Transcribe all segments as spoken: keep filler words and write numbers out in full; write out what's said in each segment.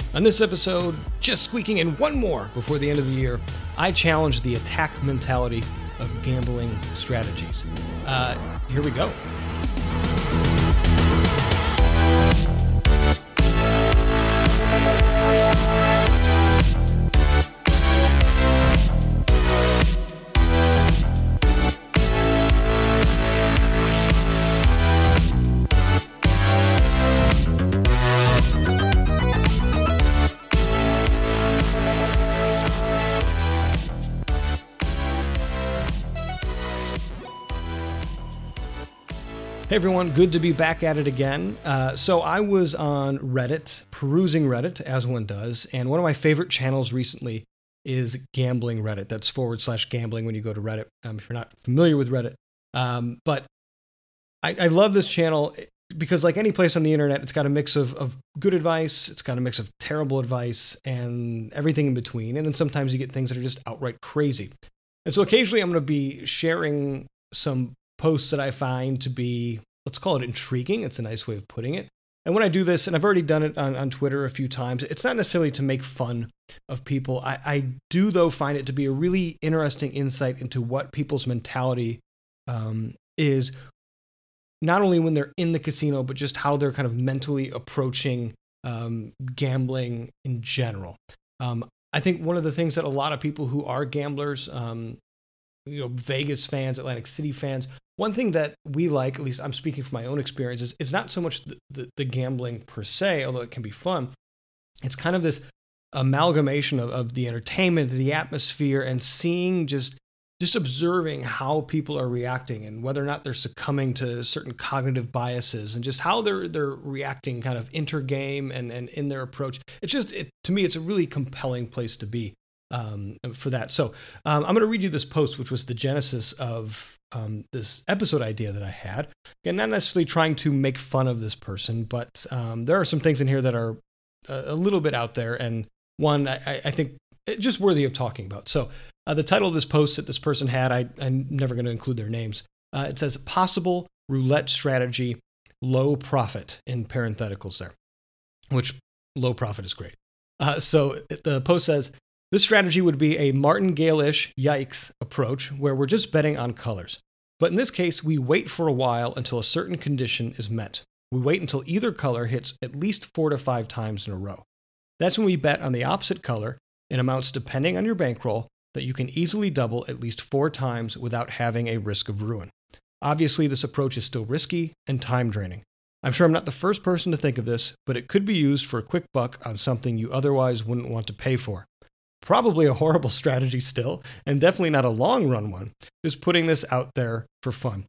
On this episode, just squeaking in one more before the end of the year, I challenge the attack mentality of gambling strategies. Uh, here we go. Hey everyone, good to be back at it again. Uh, so I was on Reddit, perusing Reddit, as one does, and one of my favorite channels recently is Gambling Reddit. That's forward slash gambling when you go to Reddit, um, if you're not familiar with Reddit. Um, but I, I love this channel because like any place on the internet, it's got a mix of, of good advice, it's got a mix of terrible advice, and everything in between. And then sometimes you get things that are just outright crazy. And so occasionally I'm going to be sharing some posts that I find to be, let's call it intriguing. It's a nice way of putting it. And when I do this, and I've already done it on, on Twitter a few times, it's not necessarily to make fun of people. I, I do, though, find it to be a really interesting insight into what people's mentality um, is, not only when they're in the casino, but just how they're kind of mentally approaching um, gambling in general. Um, I think one of the things that a lot of people who are gamblers, um, you know, Vegas fans, Atlantic City fans, one thing that we like, at least I'm speaking from my own experiences, is not so much the, the, the gambling per se, although it can be fun. It's kind of this amalgamation of, of the entertainment, the atmosphere, and seeing just just observing how people are reacting and whether or not they're succumbing to certain cognitive biases and just how they're they're reacting kind of intergame and, and in their approach. It's just, it, to me, it's a really compelling place to be. Um, for that. So um, I'm going to read you this post, which was the genesis of um, this episode idea that I had. Again, not necessarily trying to make fun of this person, but um, there are some things in here that are a, a little bit out there. And one, I, I think just worthy of talking about. So uh, the title of this post that this person had, I, I'm never going to include their names. Uh, it says possible roulette strategy, low profit in parentheticals there, which low profit is great. Uh, so the post says, this strategy would be a martingale-ish yikes approach where we're just betting on colors. But in this case, we wait for a while until a certain condition is met. We wait until either color hits at least four to five times in a row. That's when we bet on the opposite color in amounts depending on your bankroll that you can easily double at least four times without having a risk of ruin. Obviously, this approach is still risky and time draining. I'm sure I'm not the first person to think of this, but it could be used for a quick buck on something you otherwise wouldn't want to pay for. Probably a horrible strategy still, and definitely not a long-run one. Just putting this out there for fun.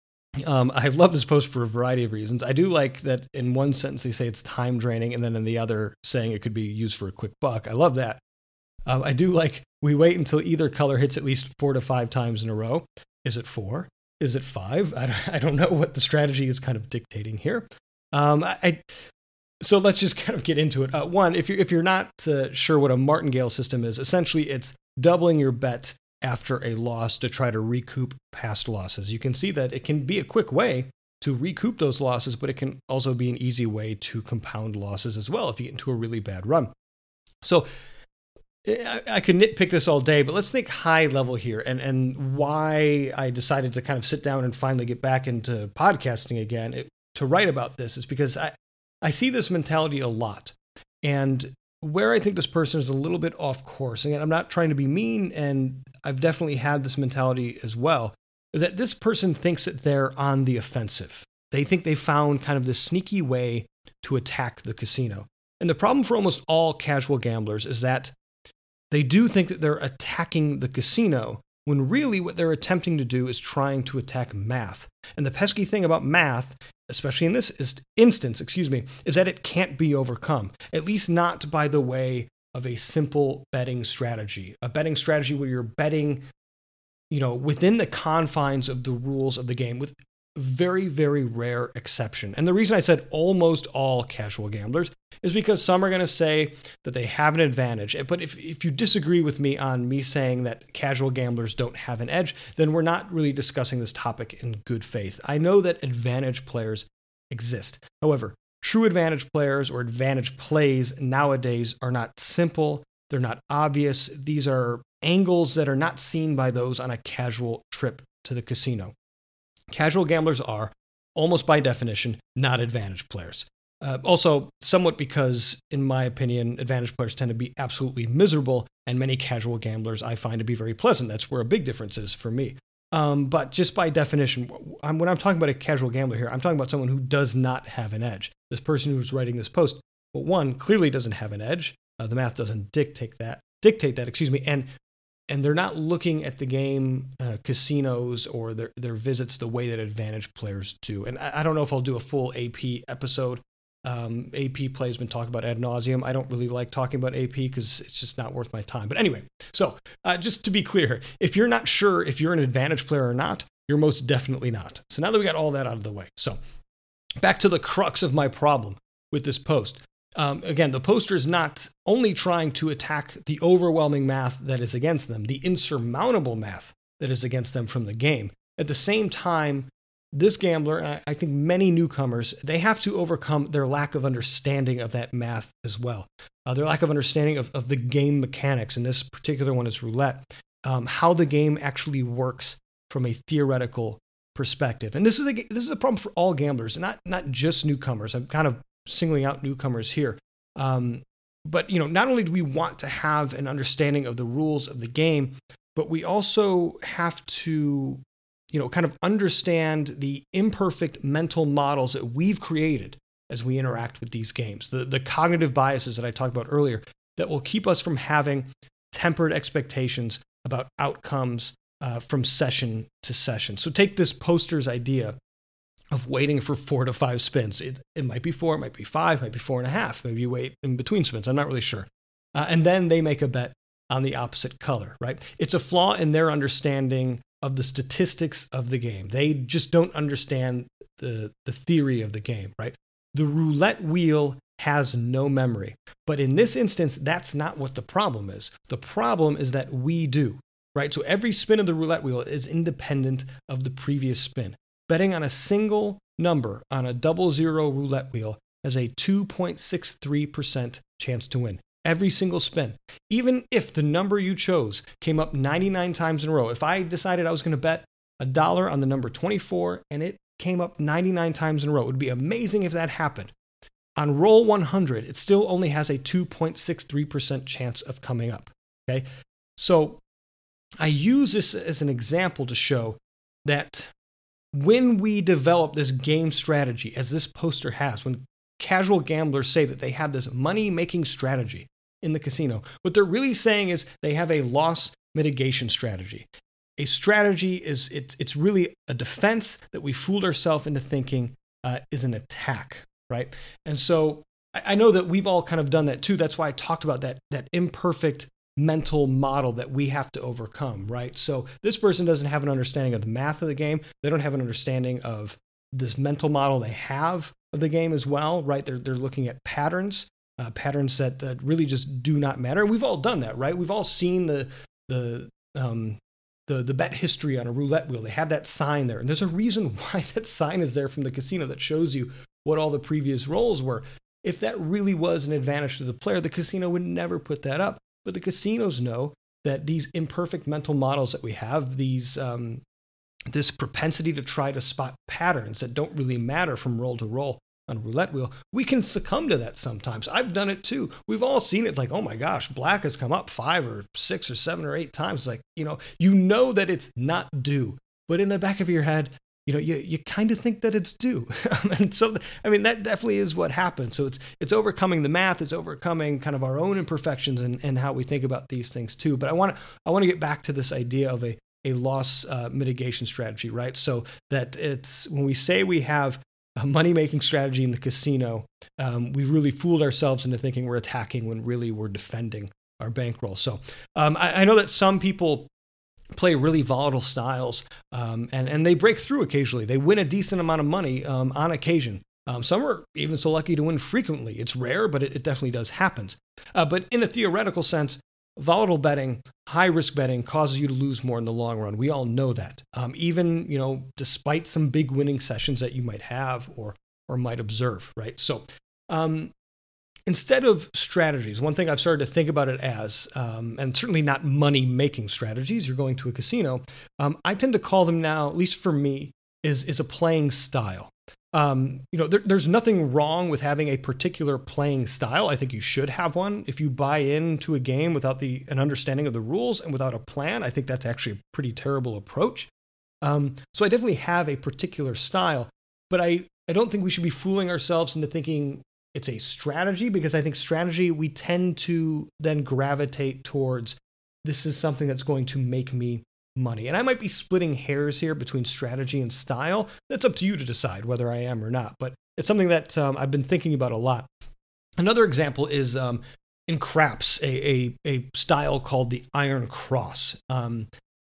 Um, I love this post for a variety of reasons. I do like that in one sentence they say it's time draining, and then in the other saying it could be used for a quick buck. I love that. Um, I do like we wait until either color hits at least four to five times in a row. Is it four? Is it five? I don't, I don't know what the strategy is kind of dictating here. Um, I... I So let's just kind of get into it. Uh, one, if you're, if you're not uh, sure what a martingale system is, essentially it's doubling your bet after a loss to try to recoup past losses. You can see that it can be a quick way to recoup those losses, but it can also be an easy way to compound losses as well if you get into a really bad run. So I, I could nitpick this all day, but let's think high level here and, and why I decided to kind of sit down and finally get back into podcasting again it, to write about this is because I, I see this mentality a lot, and where I think this person is a little bit off course, and I'm not trying to be mean, and I've definitely had this mentality as well, is that this person thinks that they're on the offensive. They think they found kind of this sneaky way to attack the casino. And the problem for almost all casual gamblers is that they do think that they're attacking the casino, when really what they're attempting to do is trying to attack math. And the pesky thing about math, especially in this instance, excuse me, is that it can't be overcome, at least not by the way of a simple betting strategy, a betting strategy where you're betting, you know, within the confines of the rules of the game with very, very rare exception. And the reason I said almost all casual gamblers is because some are going to say that they have an advantage. But if, if you disagree with me on me saying that casual gamblers don't have an edge, then we're not really discussing this topic in good faith. I know that advantage players exist. However, True advantage players or advantage plays nowadays are not simple. They're not obvious. These are angles that are not seen by those on a casual trip to the casino. Casual gamblers are, almost by definition, not advantage players. Uh, also, somewhat because, in my opinion, advantage players tend to be absolutely miserable, and many casual gamblers I find to be very pleasant. That's where a big difference is for me. Um, but just by definition, I'm, when I'm talking about a casual gambler here, I'm talking about someone who does not have an edge. This person who's writing this post, well, one, clearly doesn't have an edge. Uh, the math doesn't dictate that. Dictate that, excuse me, and and they're not looking at the game, uh, casinos, or their their visits the way that advantage players do. And I, I don't know if I'll do a full A P episode. Um, A P play has been talked about ad nauseum. I don't really like talking about A P because it's just not worth my time. But anyway, so uh, just to be clear, if you're not sure if you're an advantage player or not, you're most definitely not. So now that we got all that out of the way, so back to the crux of my problem with this post. Um, again, the poster is not only trying to attack the overwhelming math that is against them, the insurmountable math that is against them from the game. At the same time, this gambler, and I think many newcomers, they have to overcome their lack of understanding of that math as well. Uh, their lack of understanding of, of the game mechanics, and this particular one is roulette, um, how the game actually works from a theoretical perspective. And this is a, this is a problem for all gamblers, and not, not just newcomers. I'm kind of singling out newcomers here. Um, but, you know, not only do we want to have an understanding of the rules of the game, but we also have to, you know, kind of understand the imperfect mental models that we've created as we interact with these games. The, the cognitive biases that I talked about earlier that will keep us from having tempered expectations about outcomes uh, from session to session. So take this poster's idea of waiting for four to five spins. It, it might be four, it might be five, it might be four and a half. Maybe you wait in between spins. I'm not really sure. Uh, and then they make a bet on the opposite color, right? It's a flaw in their understanding of the statistics of the game. They just don't understand the, the theory of the game, right? The roulette wheel has no memory. But in this instance, that's not what the problem is. The problem is that we do, right? So every spin of the roulette wheel is independent of the previous spin. Betting on a single number on a double zero roulette wheel has a two point six three percent chance to win. Every single spin. Even if the number you chose came up ninety-nine times in a row, if I decided I was going to bet a dollar on the number twenty-four and it came up ninety-nine times in a row, it would be amazing if that happened. On roll one hundred, it still only has a two point six three percent chance of coming up. Okay? So I use this as an example to show that when we develop this game strategy, as this poster has, when casual gamblers say that they have this money-making strategy in the casino, what they're really saying is they have a loss mitigation strategy. A strategy is, it, it's really a defense that we fooled ourselves into thinking uh, is an attack, right? And so I, I know that we've all kind of done that too. That's why I talked about that, that imperfect mental model that we have to overcome, right? So this person doesn't have an understanding of the math of the game. They don't have an understanding of this mental model they have of the game as well, right? They're, they're looking at patterns, uh, patterns that, that really just do not matter. And we've all done that, right? We've all seen the, the, um, the, the bet history on a roulette wheel. They have that sign there. And there's a reason why that sign is there from the casino that shows you what all the previous rolls were. If that really was an advantage to the player, the casino would never put that up. But the casinos know that these imperfect mental models that we have, these um, this propensity to try to spot patterns that don't really matter from roll to roll on a roulette wheel, we can succumb to that sometimes. I've done it too. We've all seen it, like, oh my gosh, black has come up five or six or seven or eight times. It's like, you know, you know that it's not due, but in the back of your head, you know, you, you kind of think that it's due. And so, I mean, that definitely is what happens. So it's it's overcoming the math, it's overcoming kind of our own imperfections and, and how we think about these things too. But I want to I want to get back to this idea of a, a loss uh, mitigation strategy, right? So that it's, when we say we have a money-making strategy in the casino, um, we really fooled ourselves into thinking we're attacking when really we're defending our bankroll. So um, I, I know that some people play really volatile styles, um, and, and they break through occasionally. They win a decent amount of money um, on occasion. Um, some are even so lucky to win frequently. It's rare, but it, it definitely does happen. Uh, but in a theoretical sense, volatile betting, high-risk betting causes you to lose more in the long run. We all know that. Um, even, you know, despite some big winning sessions that you might have, or or might observe, right? So um, instead of strategies, one thing I've started to think about it as, um, and certainly not money-making strategies, you're going to a casino, um, I tend to call them now, at least for me, is, is a playing style. Um, you know, there, there's nothing wrong with having a particular playing style. I think you should have one. If you buy into a game without the an understanding of the rules and without a plan, I think that's actually a pretty terrible approach. Um, so I definitely have a particular style, but I, I don't think we should be fooling ourselves into thinking it's a strategy, because I think strategy, we tend to then gravitate towards, this is something that's going to make me money. And I might be splitting hairs here between strategy and style. That's up to you to decide whether I am or not, but it's something that um, I've been thinking about a lot. Another example is um, in craps, a, a, a style called the Iron Cross. Um,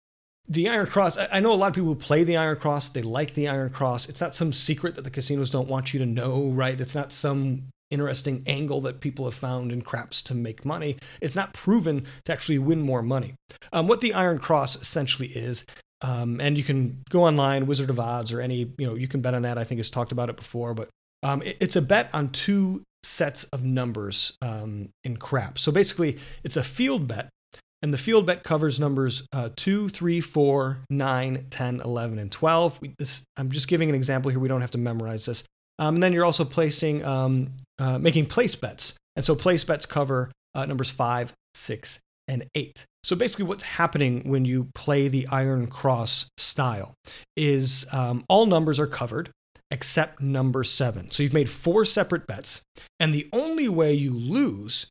the Iron Cross, I, I know a lot of people who play the Iron Cross, they like the Iron Cross. It's not some secret that the casinos don't want you to know, right? It's not some interesting angle that people have found in craps to make money. It's not proven to actually win more money. Um, what the Iron Cross essentially is, um, and you can go online, Wizard of Odds or any, you know, you can bet on that. I think it's talked about it before, but um, it, it's a bet on two sets of numbers um, in craps. So basically, it's a field bet, and the field bet covers numbers uh, two, three, four, nine, ten, eleven, and twelve. We, this, I'm just giving an example here. We don't have to memorize this. Um, and then you're also placing, um, uh, making place bets. And so place bets cover uh, numbers five, six, and eight. So basically what's happening when you play the Iron Cross style is um, all numbers are covered except number seven. So you've made four separate bets. And the only way you lose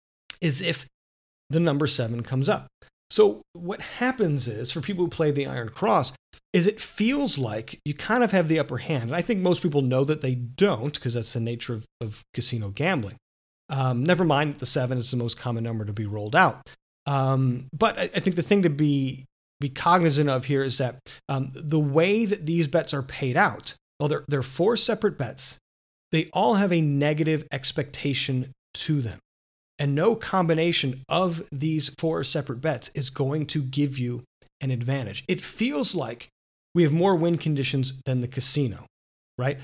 is if the number seven comes up. So what happens is, for people who play the Iron Cross, is it feels like you kind of have the upper hand. And I think most people know that they don't, because that's the nature of, of casino gambling. Um, never mind that the seven is the most common number to be rolled out. Um, but I, I think the thing to be, be cognizant of here is that um, the way that these bets are paid out, well, they're, they're four separate bets. They all have a negative expectation to them. And no combination of these four separate bets is going to give you an advantage. It feels like we have more win conditions than the casino, right?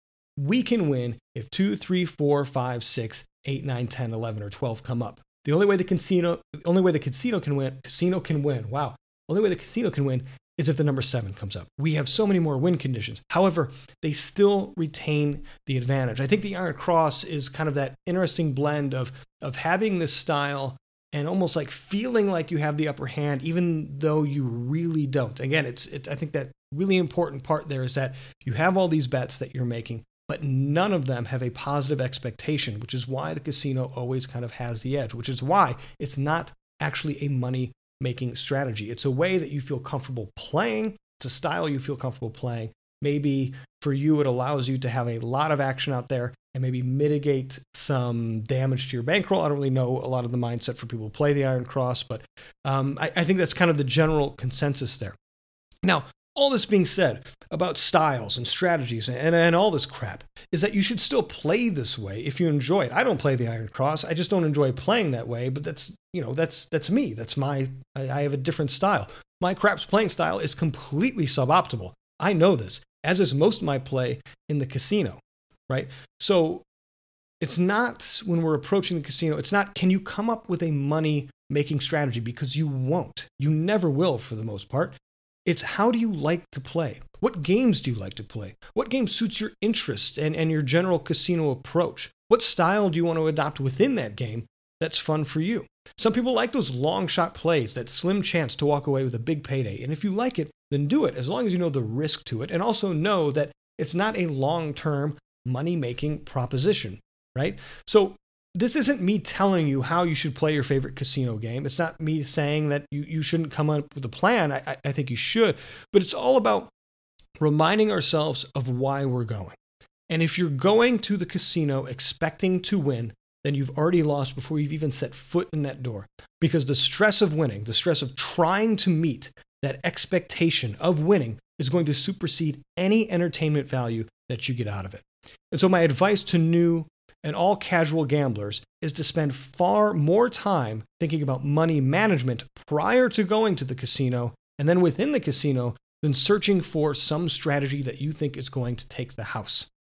We can win if two, three, four, five, six, eight, nine, ten, eleven, or twelve come up. The only way the casino, the only way the casino can win, casino can win. Wow. The only way the casino can win is if the number seven comes up. We have so many more win conditions. However, they still retain the advantage. I think the Iron Cross is kind of that interesting blend of, of having this style and almost like feeling like you have the upper hand, even though you really don't. Again, it's, it, I think that really important part there is that you have all these bets that you're making, but none of them have a positive expectation, which is why the casino always kind of has the edge, which is why it's not actually a money making strategy. It's a way that you feel comfortable playing. It's a style you feel comfortable playing. Maybe for you, it allows you to have a lot of action out there and maybe mitigate some damage to your bankroll. I don't really know a lot of the mindset for people who play the Iron Cross, but um, I, I think that's kind of the general consensus there. Now, all this being said about styles and strategies and, and all this crap is that you should still play this way if you enjoy it. I don't play the Iron Cross. I just don't enjoy playing that way, but that's, you know, that's, that's me. That's my, I, I have a different style. My craps playing style is completely suboptimal. I know this, as is most of my play in the casino, right? So it's not, when we're approaching the casino, it's not, can you come up with a money making strategy? Because you won't. You never will for the most part. It's how do you like to play? What games do you like to play? What game suits your interest and, and your general casino approach? What style do you want to adopt within that game that's fun for you? Some people like those long shot plays, that slim chance to walk away with a big payday. And if you like it, then do it, as long as you know the risk to it and also know that it's not a long-term money-making proposition, right? So this isn't me telling you how you should play your favorite casino game. It's not me saying that you, you shouldn't come up with a plan. I, I think you should, but it's all about reminding ourselves of why we're going. And if you're going to the casino expecting to win, then you've already lost before you've even set foot in that door. Because the stress of winning, the stress of trying to meet that expectation of winning is going to supersede any entertainment value that you get out of it. And so my advice to new and all casual gamblers is to spend far more time thinking about money management prior to going to the casino and then within the casino than searching for some strategy that you think is going to take the house.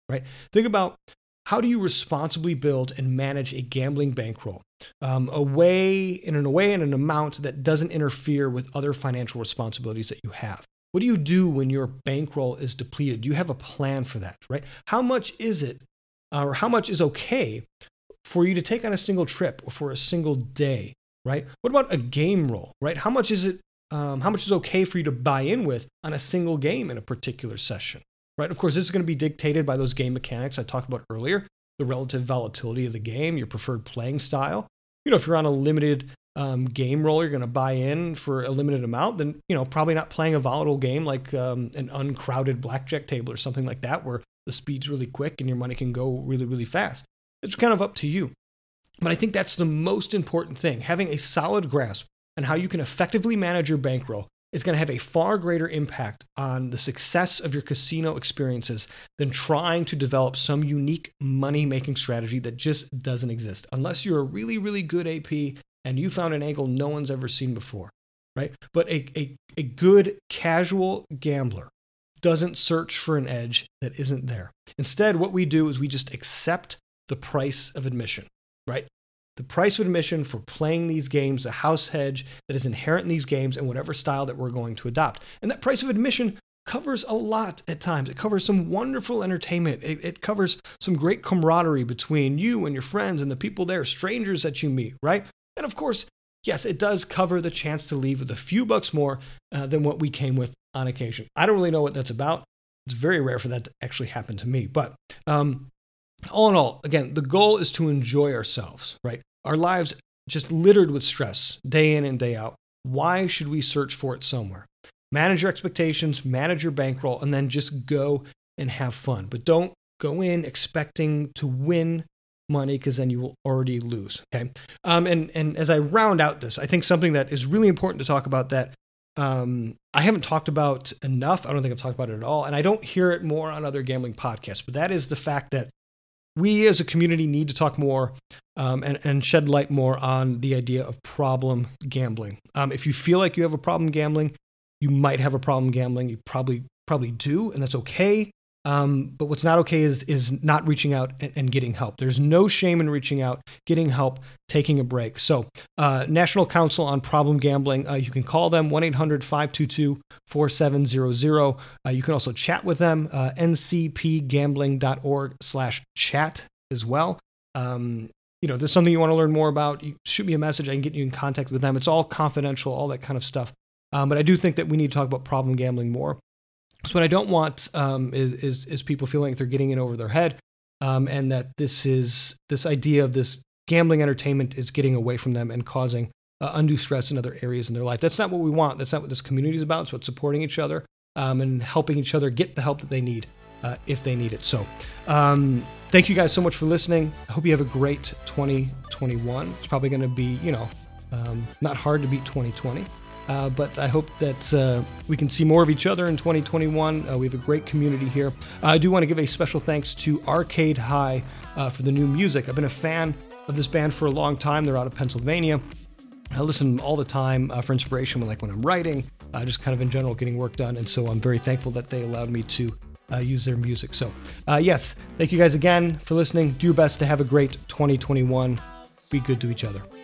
right? Think about, how do you responsibly build and manage a gambling bankroll um, a way, in a way and an amount that doesn't interfere with other financial responsibilities that you have? What do you do when your bankroll is depleted? Do you have a plan for that, right? How much is it, uh, or how much is okay for you to take on a single trip or for a single day, right? What about a game roll, right? How much is it, um, how much is okay for you to buy in with on a single game in a particular session, right? Of course, this is going to be dictated by those game mechanics I talked about earlier, the relative volatility of the game, your preferred playing style. You know, if you're on a limited um, game roll, you're going to buy in for a limited amount, then, you know, probably not playing a volatile game like um, an uncrowded blackjack table or something like that, where the speed's really quick and your money can go really, really fast. It's kind of up to you. But I think that's the most important thing. Having a solid grasp on how you can effectively manage your bankroll is going to have a far greater impact on the success of your casino experiences than trying to develop some unique money-making strategy that just doesn't exist, unless you're a really, really good A P and you found an angle no one's ever seen before, right? But a, a, a good casual gambler doesn't search for an edge that isn't there. Instead, what we do is we just accept the price of admission, right? The price of admission for playing these games, the house hedge that is inherent in these games and whatever style that we're going to adopt. And that price of admission covers a lot at times. It covers some wonderful entertainment. It, it covers some great camaraderie between you and your friends and the people there, strangers that you meet, right? And of course, yes, it does cover the chance to leave with a few bucks more uh, than what we came with on occasion. I don't really know what that's about. It's very rare for that to actually happen to me. But um, all in all, again, the goal is to enjoy ourselves, right? Our lives just littered with stress day in and day out. Why should we search for it somewhere? Manage your expectations, manage your bankroll, and then just go and have fun. But don't go in expecting to win money, because then you will already lose, okay? Um, and, and as I round out this, I think something that is really important to talk about that um, I haven't talked about enough, I don't think I've talked about it at all, and I don't hear it more on other gambling podcasts, but that is the fact that we as a community need to talk more um, and, and shed light more on the idea of problem gambling. Um, if you feel like you have a problem gambling, you might have a problem gambling. You probably probably do, and that's okay. Um, but what's not okay is is not reaching out and, and getting help. There's no shame in reaching out, getting help, taking a break. So uh, National Council on Problem Gambling, uh, you can call them, one eight hundred five two two four seven zero zero. Uh, you can also chat with them, uh, n c p gambling dot org slash chat as well. Um, you know, if there's something you want to learn more about, you shoot me a message. I can get you in contact with them. It's all confidential, all that kind of stuff. Um, but I do think that we need to talk about problem gambling more. So what I don't want um, is, is is people feeling like they're getting in over their head, um, and that this is this idea of this gambling entertainment is getting away from them and causing uh, undue stress in other areas in their life. That's not what we want. That's not what this community is about. It's about supporting each other um, and helping each other get the help that they need uh, if they need it. So um, thank you guys so much for listening. I hope you have a great twenty twenty-one. It's probably going to be, you know, um, not hard to beat twenty twenty. Uh, but I hope that uh, we can see more of each other in twenty twenty-one. Uh, we have a great community here. Uh, I do want to give a special thanks to Arcade High uh, for the new music. I've been a fan of this band for a long time. They're out of Pennsylvania. I listen all the time uh, for inspiration, when, like when I'm writing, uh, just kind of in general getting work done. And so I'm very thankful that they allowed me to uh, use their music. So uh, yes, thank you guys again for listening. Do your best to have a great twenty twenty-one. Be good to each other.